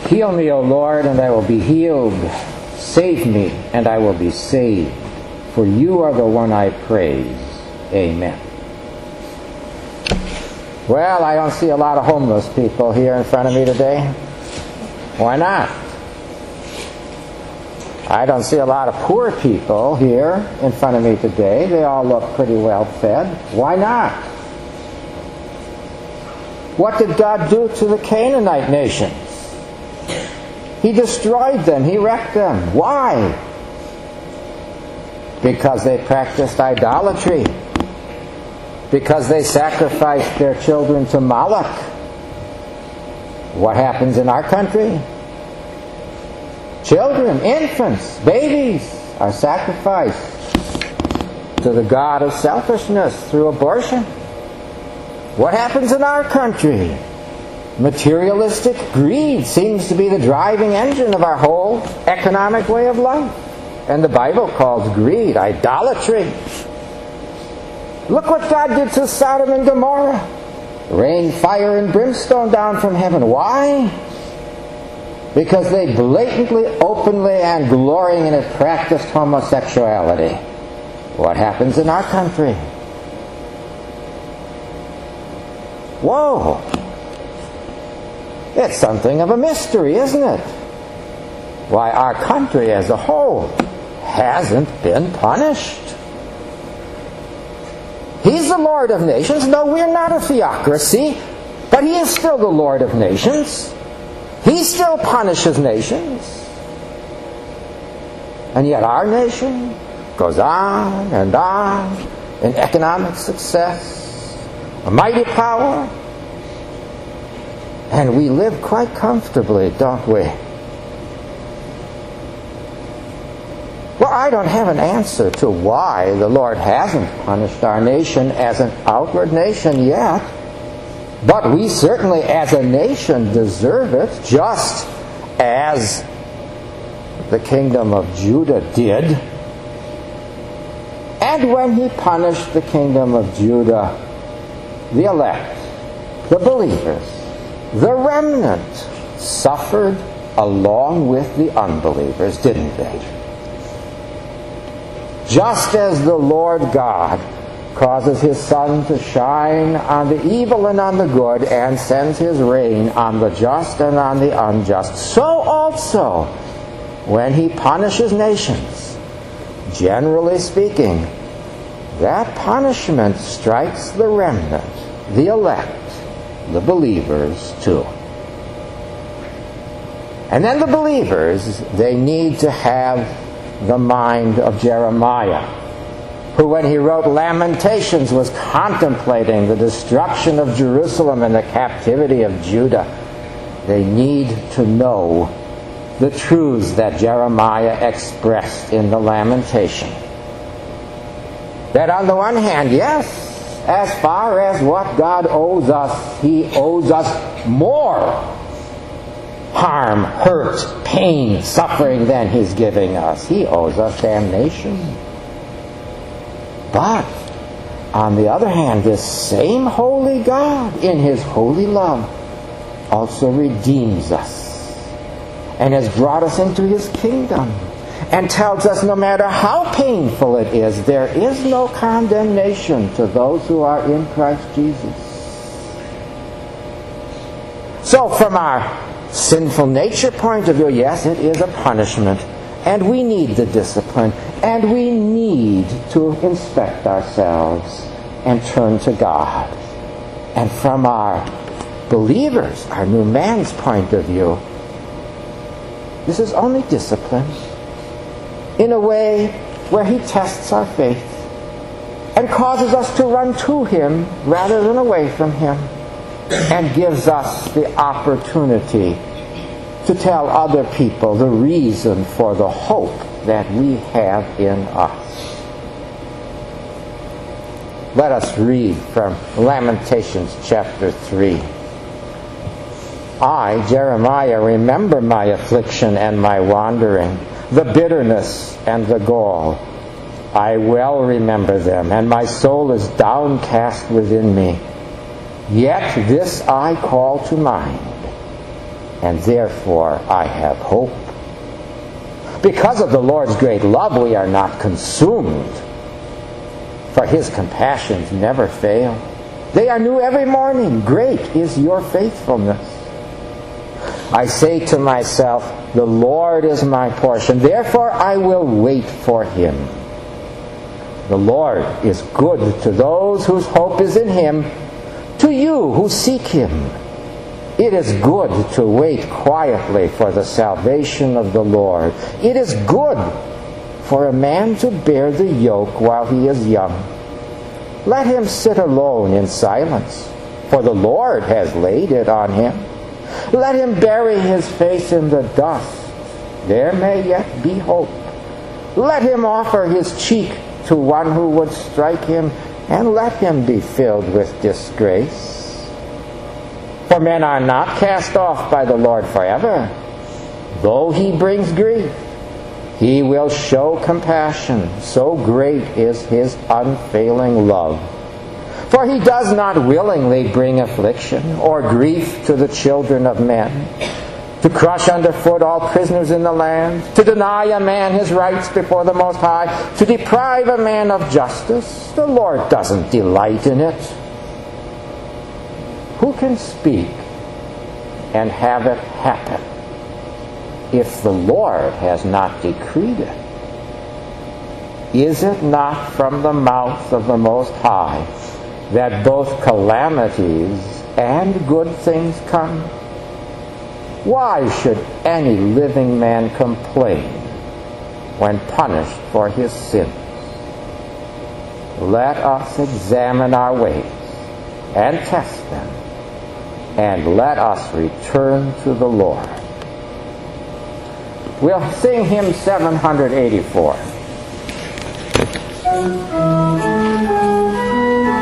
Heal me, O Lord, and I will be healed. Save me, and I will be saved. For you are the one I praise. Amen. Well, I don't see a lot of homeless people here in front of me today. Why not? I don't see a lot of poor people here in front of me today. They all look pretty well fed. Why not? What did God do to the Canaanite nations? He destroyed them. He wrecked them. Why? Because they practiced idolatry. Because they sacrificed their children to Moloch. What happens in our country? Children, infants, babies are sacrificed to the god of selfishness through abortion. What happens in our country? Materialistic greed seems to be the driving engine of our whole economic way of life. And the Bible calls greed idolatry. Look what God did to Sodom and Gomorrah. Rained fire and brimstone down from heaven. Why? Because they blatantly, openly, and glorying in it practiced homosexuality. What happens in our country? Whoa! It's something of a mystery, isn't it? Why, our country as a whole hasn't been punished. He's the Lord of nations. No, we're not a theocracy, but He is still the Lord of nations. He still punishes nations. And yet our nation goes on and on in economic success, a mighty power, and we live quite comfortably, don't we? Well, I don't have an answer to why the Lord hasn't punished our nation as an outward nation yet. But we certainly as a nation deserve it, just as the kingdom of Judah did. And when He punished the kingdom of Judah, the elect, the believers, the remnant suffered along with the unbelievers, didn't they? Just as the Lord God causes His sun to shine on the evil and on the good, and sends His rain on the just and on the unjust, so also when He punishes nations, generally speaking, that punishment strikes the remnant, the elect, the believers too. And then the believers, they need to have the mind of Jeremiah, who when he wrote Lamentations was contemplating the destruction of Jerusalem and the captivity of Judah. They need to know the truths that Jeremiah expressed in the Lamentation. That on the one hand, yes, as far as what God owes us, He owes us more harm, hurt, pain, suffering than He's giving us. He owes us damnation. But, on the other hand, this same holy God, in His holy love, also redeems us and has brought us into His kingdom and tells us no matter how painful it is, there is no condemnation to those who are in Christ Jesus. So, from our sinful nature point of view, yes, it is a punishment. And we need the discipline. And we need to inspect ourselves and turn to God. And from our believers, our new man's point of view, this is only discipline in a way where He tests our faith and causes us to run to Him rather than away from Him, and gives us the opportunity to tell other people the reason for the hope that we have in us. Let us read from Lamentations chapter 3. I, Jeremiah, remember my affliction and my wandering, the bitterness and the gall. I well remember them, and my soul is downcast within me. Yet this I call to mind, and therefore I have hope. Because of the Lord's great love, we are not consumed, for his compassions never fail. They are new every morning. Great is your faithfulness. I say to myself, the Lord is my portion, therefore I will wait for him. The Lord is good to those whose hope is in him, to you who seek him. It is good to wait quietly for the salvation of the Lord. It is good for a man to bear the yoke while he is young. Let him sit alone in silence, for the Lord has laid it on him. Let him bury his face in the dust. There may yet be hope. Let him offer his cheek to one who would strike him, and let him be filled with disgrace. For men are not cast off by the Lord forever. Though he brings grief, he will show compassion. So great is his unfailing love. For he does not willingly bring affliction or grief to the children of men, to crush underfoot all prisoners in the land, to deny a man his rights before the Most High, to deprive a man of justice. The Lord doesn't delight in it. Who can speak and have it happen if the Lord has not decreed it? Is it not from the mouth of the Most High that both calamities and good things come? Why should any living man complain when punished for his sins? Let us examine our ways and test them, and let us return to the Lord. We'll sing hymn 784.